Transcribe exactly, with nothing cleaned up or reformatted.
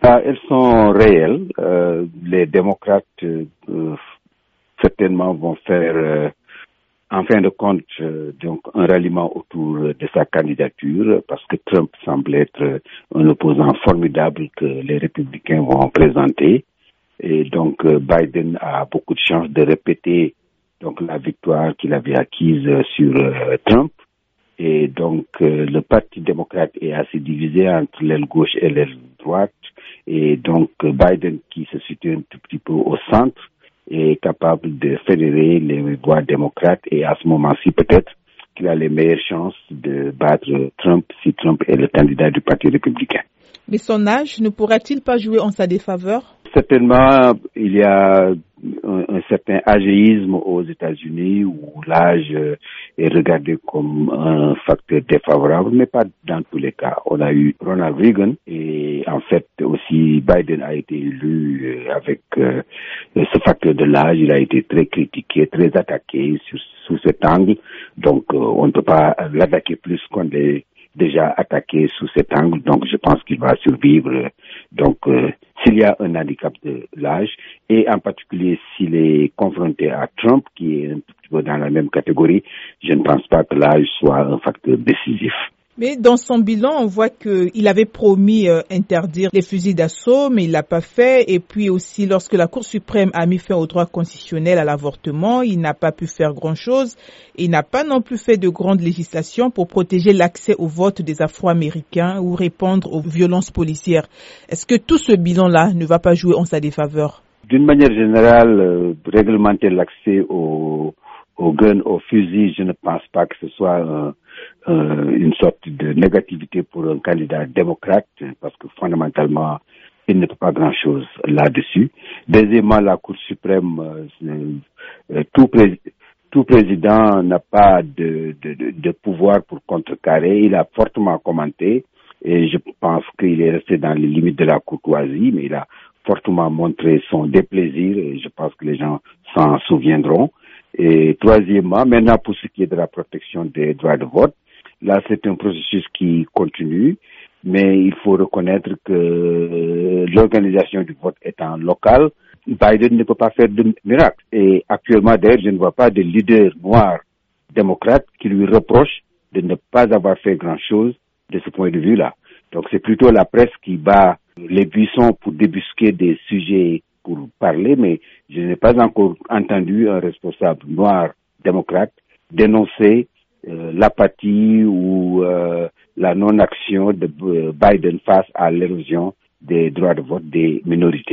Ah, elles sont réelles. Euh, les démocrates euh, certainement vont faire, euh, en fin de compte, euh, donc un ralliement autour de sa candidature, parce que Trump semble être un opposant formidable que les républicains vont présenter. Et donc euh, Biden a beaucoup de chances de répéter donc la victoire qu'il avait acquise sur euh, Trump. Et donc euh, le Parti démocrate est assez divisé entre l'aile gauche et l'aile droite. Et donc euh, Biden, qui se situe un tout petit peu au centre, est capable de fédérer les voix démocrates. Et à ce moment-ci, peut-être qu'il a les meilleures chances de battre Trump si Trump est le candidat du Parti républicain. Mais son âge ne pourra-t-il pas jouer en sa défaveur? Certainement, il y a un, un certain âgéisme aux États-Unis où l'âge est regardé comme un facteur défavorable, mais pas dans tous les cas. On a eu Ronald Reagan et en fait aussi Biden a été élu avec euh, ce facteur de l'âge. Il a été très critiqué, très attaqué sur, sous cet angle. Donc euh, on ne peut pas l'attaquer plus qu'on l'est déjà attaqué sous cet angle, donc je pense qu'il va survivre. Donc, euh, s'il y a un handicap de l'âge, et en particulier s'il est confronté à Trump, qui est un petit peu dans la même catégorie, je ne pense pas que l'âge soit un facteur décisif. Mais dans son bilan, on voit qu'il avait promis euh, interdire les fusils d'assaut, mais il l'a pas fait. Et puis aussi, lorsque la Cour suprême a mis fin au droit constitutionnel à l'avortement, il n'a pas pu faire grand-chose. Il n'a pas non plus fait de grandes législations pour protéger l'accès au vote des Afro-Américains ou répondre aux violences policières. Est-ce que tout ce bilan-là ne va pas jouer en sa défaveur? D'une manière générale, euh, réglementer l'accès aux au gun, au fusil, je ne pense pas que ce soit euh, euh, une sorte de négativité pour un candidat démocrate, parce que fondamentalement, il ne peut pas grand-chose là-dessus. Deuxièmement, la Cour suprême, euh, euh, tout, pré- tout président n'a pas de, de, de, de pouvoir pour contrecarrer. Il a fortement commenté et je pense qu'il est resté dans les limites de la courtoisie, mais il a fortement montré son déplaisir et je pense que les gens s'en souviendront. Et troisièmement, maintenant pour ce qui est de la protection des droits de vote, là c'est un processus qui continue, mais il faut reconnaître que l'organisation du vote étant locale, Biden ne peut pas faire de miracle. Et actuellement d'ailleurs, je ne vois pas de leader noir démocrate qui lui reproche de ne pas avoir fait grand-chose de ce point de vue-là. Donc c'est plutôt la presse qui bat les buissons pour débusquer des sujets pour parler, mais je n'ai pas encore entendu un responsable noir démocrate dénoncer euh, l'apathie ou euh, la non-action de euh, Biden face à l'érosion des droits de vote des minorités.